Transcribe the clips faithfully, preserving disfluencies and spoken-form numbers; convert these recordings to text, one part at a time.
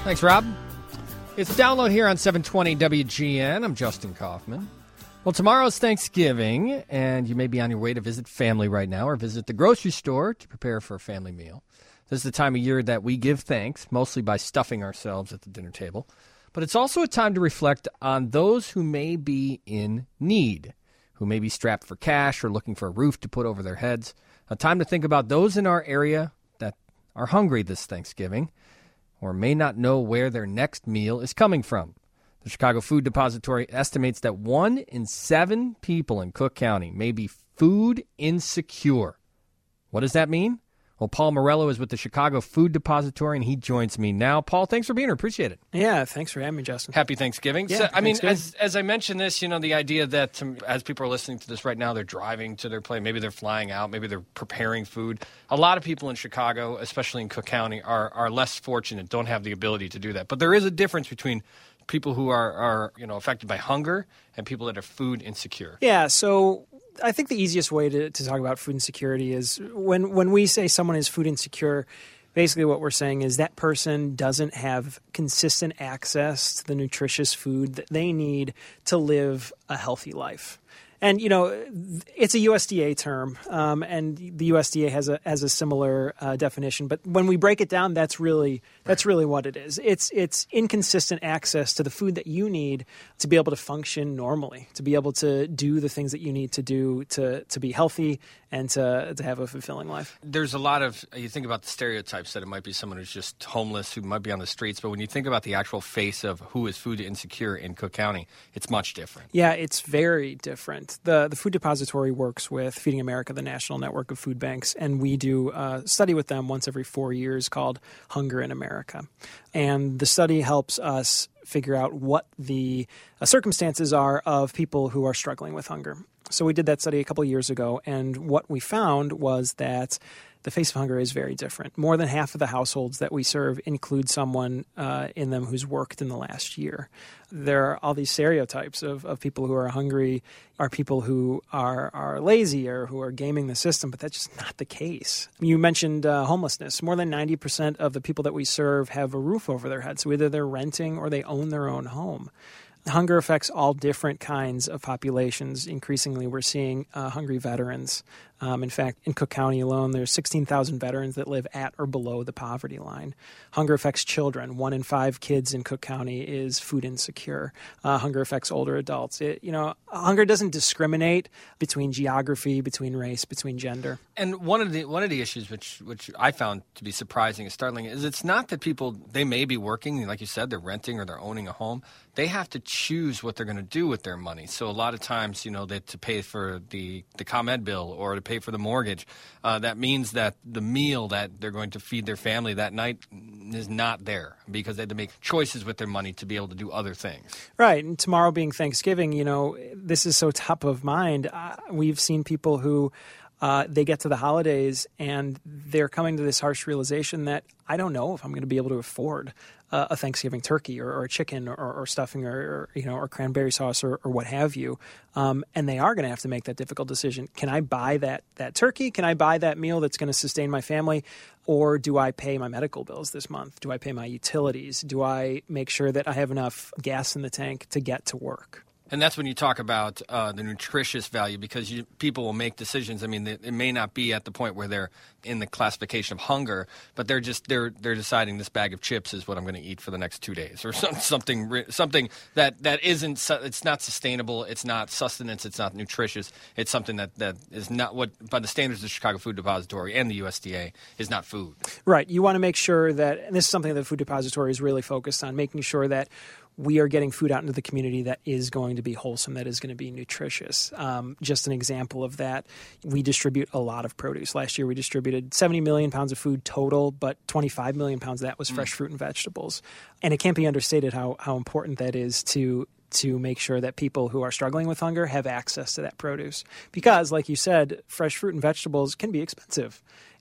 Thanks, Rob. It's Download here on seven twenty W G N. I'm Justin Kaufman. Well, tomorrow's Thanksgiving, and you may be on your way to visit family right now or visit the grocery store to prepare for a family meal. This is the time of year that we give thanks, mostly by stuffing ourselves at the dinner table. But it's also a time to reflect on those who may be in need, who may be strapped for cash or looking for a roof to put over their heads. A time to think about those in our area that are hungry this Thanksgiving or may not know where their next meal is coming from. The Chicago Food Depository estimates that one in seven people in Cook County may be food insecure. What does that mean? Well, Paul Morello is with the Chicago Food Depository, and he joins me now. Paul, thanks for being here. Appreciate it. Yeah, thanks for having me, Justin. Happy Thanksgiving. Yeah, so, I mean, Thanksgiving. as as I mentioned this, you know, the idea that um, as people are listening to this right now, they're driving to their place. Maybe they're flying out. Maybe they're preparing food. A lot of people in Chicago, especially in Cook County, are are less fortunate, don't have the ability to do that. But there is a difference between people who are, are you know, affected by hunger and people that are food insecure. Yeah, so I think the easiest way to, to talk about food insecurity is when, when we say someone is food insecure, basically what we're saying is that person doesn't have consistent access to the nutritious food that they need to live a healthy life. And, you know, it's a U S D A term, um, and the U S D A has a has a similar uh, definition. But when we break it down, that's really that's really what it is. It's it's inconsistent access to the food that you need to be able to function normally, to be able to do the things that you need to do to to be healthy and to to have a fulfilling life. There's a lot of, you think about the stereotypes that it might be someone who's just homeless, who might be on the streets. But when you think about the actual face of who is food insecure in Cook County, it's much different. Yeah, it's very different. The the Food Depository works with Feeding America, the national network of food banks, and we do a study with them once every four years called Hunger in America. And the study helps us figure out what the uh, circumstances are of people who are struggling with hunger. So we did that study a couple of years ago, and what we found was that the face of hunger is very different. More than half of the households that we serve include someone uh, in them who's worked in the last year. There are all these stereotypes of, of people who are hungry are people who are, are lazy or who are gaming the system, but that's just not the case. You mentioned uh, homelessness. More than ninety percent of the people that we serve have a roof over their head, so either they're renting or they own their own home. Hunger affects all different kinds of populations. Increasingly, we're seeing uh, hungry veterans. Um, in fact, in Cook County alone, there's sixteen thousand veterans that live at or below the poverty line. Hunger affects children. One in five kids in Cook County is food insecure. Uh, hunger affects older adults. It, you know, hunger doesn't discriminate between geography, between race, between gender. And one of the one of the issues which which I found to be surprising and startling is it's not that people, they may be working, like you said, they're renting or they're owning a home. They have to choose what they're going to do with their money. So a lot of times, you know, that to pay for the, the ComEd bill or to pay for the mortgage, uh, that means that the meal that they're going to feed their family that night is not there because they had to make choices with their money to be able to do other things. Right. And tomorrow being Thanksgiving, you know, this is so top of mind. Uh, we've seen people who uh, they get to the holidays and they're coming to this harsh realization that I don't know if I'm going to be able to afford uh, a Thanksgiving turkey or, or a chicken or, or stuffing or, or you know or cranberry sauce or, or what have you, um, and they are going to have to make that difficult decision. Can I buy that that turkey? Can I buy that meal that's going to sustain my family? Or do I pay my medical bills this month? Do I pay my utilities? Do I make sure that I have enough gas in the tank to get to work? And that's when you talk about uh, the nutritious value, because you, people will make decisions. I mean, it may not be at the point where they're in the classification of hunger, but they're just they're they're deciding this bag of chips is what I'm going to eat for the next two days, or some, something something that, that isn't it's not sustainable, it's not sustenance, it's not nutritious. It's something that, that is not what, by the standards of the Chicago Food Depository and the U S D A, is not food. Right. You want to make sure that, and this is something that the Food Depository is really focused on, making sure that we are getting food out into the community that is going to be wholesome, that is going to be nutritious. Um, just an example of that, we distribute a lot of produce. Last year we distributed seventy million pounds of food total, but twenty-five million pounds of that was fresh mm. fruit and vegetables. And it can't be understated how, how important that is to to make sure that people who are struggling with hunger have access to that produce. Because, like you said, fresh fruit and vegetables can be expensive.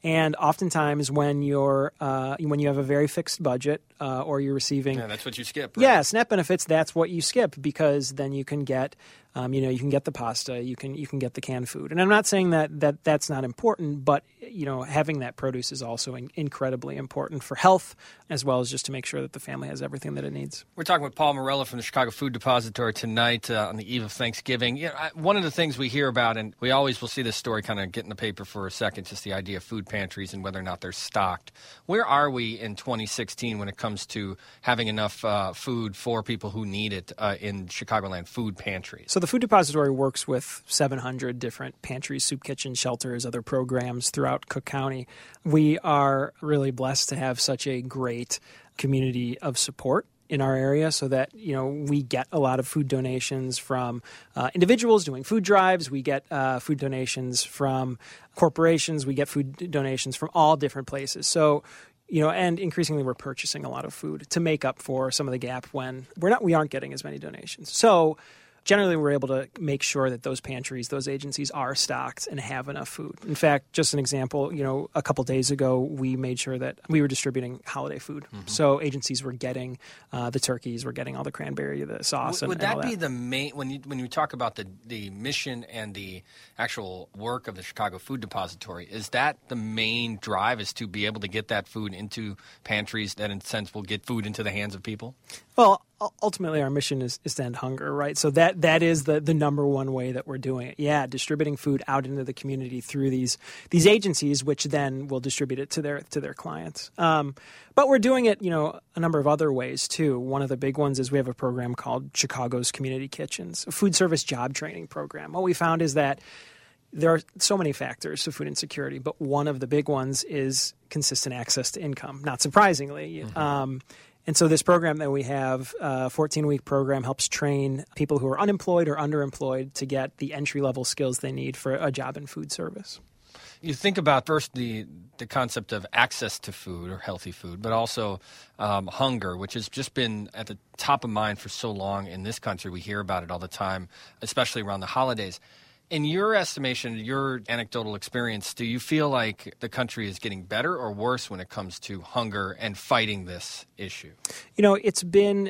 And oftentimes when you're uh, when you have a very fixed budget uh, or you're receiving... Yeah, that's what you skip, right? Yeah, SNAP benefits, that's what you skip because then you can get... Um, you know, you can get the pasta, you can you can get the canned food. And I'm not saying that, that that's not important, but, you know, having that produce is also in, incredibly important for health as well as just to make sure that the family has everything that it needs. We're talking with Paul Morello from the Chicago Food Depository tonight uh, on the eve of Thanksgiving. You know, I, one of the things we hear about, and we always will see this story kind of get in the paper for a second, just the idea of food pantries and whether or not they're stocked. Where are we in twenty sixteen when it comes to having enough uh, food for people who need it uh, in Chicagoland food pantries? So the Food Depository works with seven hundred different pantries, soup kitchens, shelters, other programs throughout Cook County. We are really blessed to have such a great community of support in our area so that, you know, we get a lot of food donations from uh, individuals doing food drives. We get uh, food donations from corporations. We get food donations from all different places. So, you know, and increasingly we're purchasing a lot of food to make up for some of the gap when we're not, we aren't getting as many donations. So generally, we're able to make sure that those pantries, those agencies are stocked and have enough food. In fact, just an example, you know, a couple days ago, we made sure that we were distributing holiday food. Mm-hmm. So agencies were getting uh, the turkeys, were getting all the cranberry, the sauce. Would, and, would that, and all that be the main, when you when you talk about the, the mission and the actual work of the Chicago Food Depository, is that the main drive is to be able to get that food into pantries that in a sense will get food into the hands of people? Well, ultimately, our mission is, is to end hunger, right? So that that is the, the number one way that we're doing it. Yeah, distributing food out into the community through these these agencies, which then will distribute it to their to their clients. Um, but we're doing it, you know, a number of other ways too. One of the big ones is we have a program called Chicago's Community Kitchens, a food service job training program. What we found is that there are so many factors to food insecurity, but one of the big ones is consistent access to income. Not surprisingly. Mm-hmm. Um, And so this program that we have, a fourteen-week program, helps train people who are unemployed or underemployed to get the entry-level skills they need for a job in food service. You think about first the the concept of access to food or healthy food, but also um, hunger, which has just been at the top of mind for so long in this country. We hear about it all the time, especially around the holidays. In your estimation, your anecdotal experience, do you feel like the country is getting better or worse when it comes to hunger and fighting this issue? You know, it's been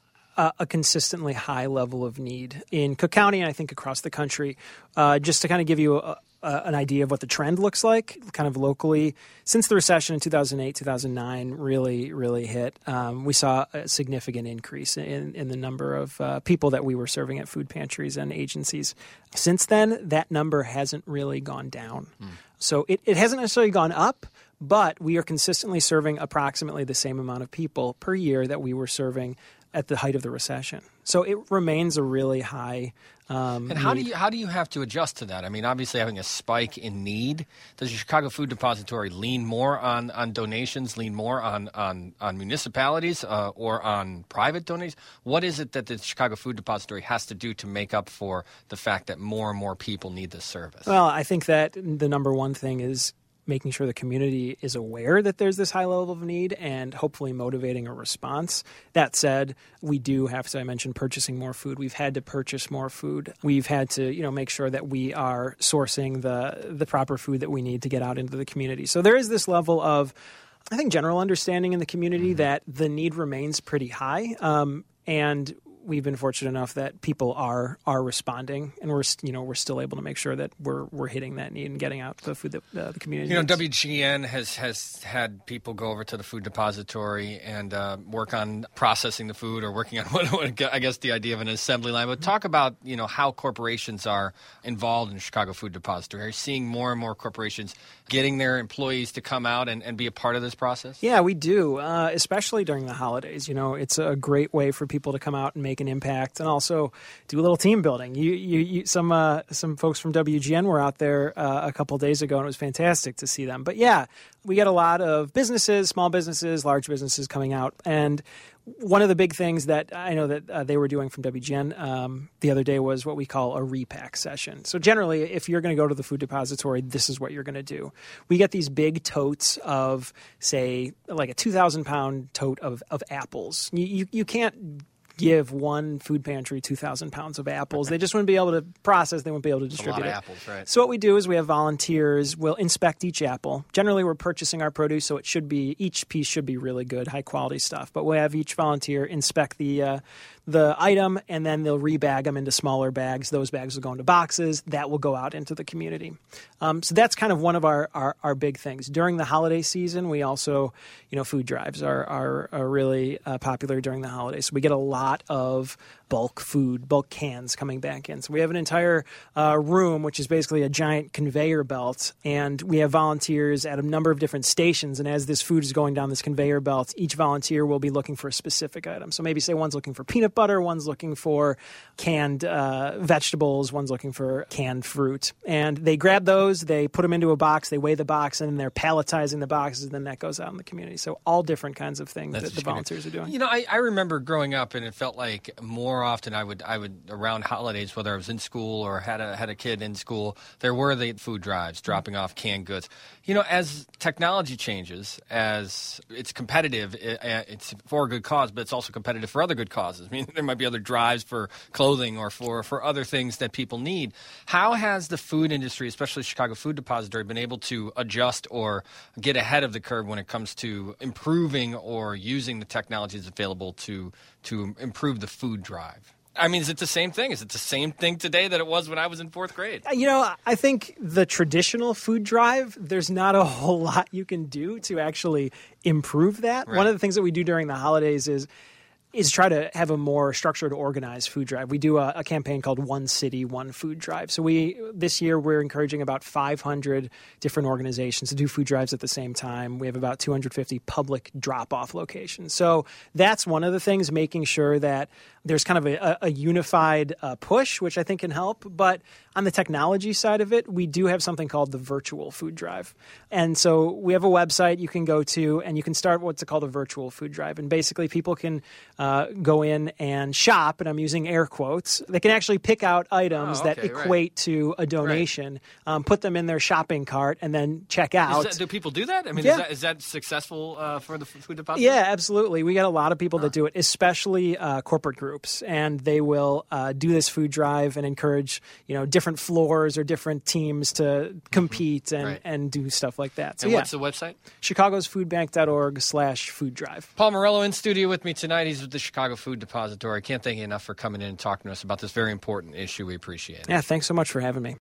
a, a consistently high level of need in Cook County and I think across the country. Uh, just to kind of give you a, a, an idea of what the trend looks like, kind of locally, since the recession in two thousand eight, two thousand nine really, really hit, um, we saw a significant increase in, in the number of uh, people that we were serving at food pantries and agencies. Since then, that number hasn't really gone down. Mm. So it, it hasn't necessarily gone up, but we are consistently serving approximately the same amount of people per year that we were serving at the height of the recession. So it remains a really high um, And how need. do you how do you have to adjust to that? I mean, obviously having a spike in need, does the Chicago Food Depository lean more on, on donations, lean more on, on, on municipalities uh, or on private donations? What is it that the Chicago Food Depository has to do to make up for the fact that more and more people need this service? Well, I think that the number one thing is making sure the community is aware that there's this high level of need and hopefully motivating a response. That said, we do have to, I mentioned purchasing more food. We've had to purchase more food. We've had to, you know, make sure that we are sourcing the the proper food that we need to get out into the community. So there is this level of, I think, general understanding in the community mm-hmm. that the need remains pretty high. Um, and we've been fortunate enough that people are are responding, and we're you know we're still able to make sure that we're we're hitting that need and getting out the food that uh, the community You know, needs. W G N has has had people go over to the food depository and uh, work on processing the food or working on what, what I guess the idea of an assembly line. But talk about you know how corporations are involved in the Chicago Food Depository. Are you seeing more and more corporations getting their employees to come out and, and be a part of this process? Yeah, we do, uh, especially during the holidays. You know, it's a great way for people to come out and make an impact and also do a little team building. You, you, you some uh, some folks from W G N were out there uh, a couple days ago, and it was fantastic to see them. But yeah, we get a lot of businesses, small businesses, large businesses coming out. And one of the big things that I know that uh, they were doing from W G N um, the other day was what we call a repack session. So generally, if you're going to go to the food depository, this is what you're going to do. We get these big totes of, say, like a two thousand pound tote of, of apples. You, you, you can't give one food pantry two thousand pounds of apples. They just wouldn't be able to process. They wouldn't be able to distribute a lot of it. apples, right? So what we do is we have volunteers. We'll inspect each apple. Generally, we're purchasing our produce, so it should be each piece should be really good, high quality stuff. But we have each volunteer inspect the uh, the item, and then they'll rebag them into smaller bags. Those bags will go into boxes. That will go out into the community. Um, so that's kind of one of our, our, our big things. During the holiday season, we also, you know, food drives are, are, are really uh, popular during the holidays. So we get a lot of bulk food, bulk cans coming back in. So we have an entire uh, room, which is basically a giant conveyor belt, and we have volunteers at a number of different stations. And as this food is going down this conveyor belt, each volunteer will be looking for a specific item. So maybe say one's looking for peanut butter, one's looking for canned uh, vegetables, one's looking for canned fruit. And they grab those, they put them into a box, they weigh the box, and then they're palletizing the boxes, and then that goes out in the community. So all different kinds of things That's that the volunteers are doing. You know, I, I remember growing up, and it felt like more often I would I would around holidays, whether I was in school or had a had a kid in school, there were the food drives dropping off canned goods. You know, as technology changes, as it's competitive, it, it's for a good cause, but it's also competitive for other good causes. I mean, there might be other drives for clothing or for, for other things that people need. How has the food industry, especially Chicago Food Depository, been able to adjust or get ahead of the curve when it comes to improving or using the technologies available to to improve the food drive? I mean, is it the same thing? Is it the same thing today that it was when I was in fourth grade? You know, I think the traditional food drive, there's not a whole lot you can do to actually improve that. Right. One of the things that we do during the holidays is is try to have a more structured, organized food drive. We do a, a campaign called One City, One Food Drive. So we this year we're encouraging about five hundred different organizations to do food drives at the same time. We have about two hundred fifty public drop-off locations. So that's one of the things, making sure that there's kind of a, a unified uh, push, which I think can help. But on the technology side of it, we do have something called the virtual food drive. And so we have a website you can go to, and you can start what's called a virtual food drive. And basically people can uh, go in and shop, and I'm using air quotes. They can actually pick out items oh, okay, that equate right. to a donation, right. um, put them in their shopping cart, and then check out. Is that, do people do that? I mean, yeah. is, that, is that successful uh, for the food deposit? Yeah, absolutely. We got a lot of people huh. that do it, especially uh, corporate groups, and they will uh, do this food drive and encourage, you know, different floors or different teams to compete mm-hmm. and, right. and do stuff like that. So, and yeah. what's the website? chicagosfoodbank.org slash food drive. Paul Morello in studio with me tonight. He's with the Chicago Food Depository. I can't thank you enough for coming in and talking to us about this very important issue. We appreciate it. Yeah, thanks so much for having me.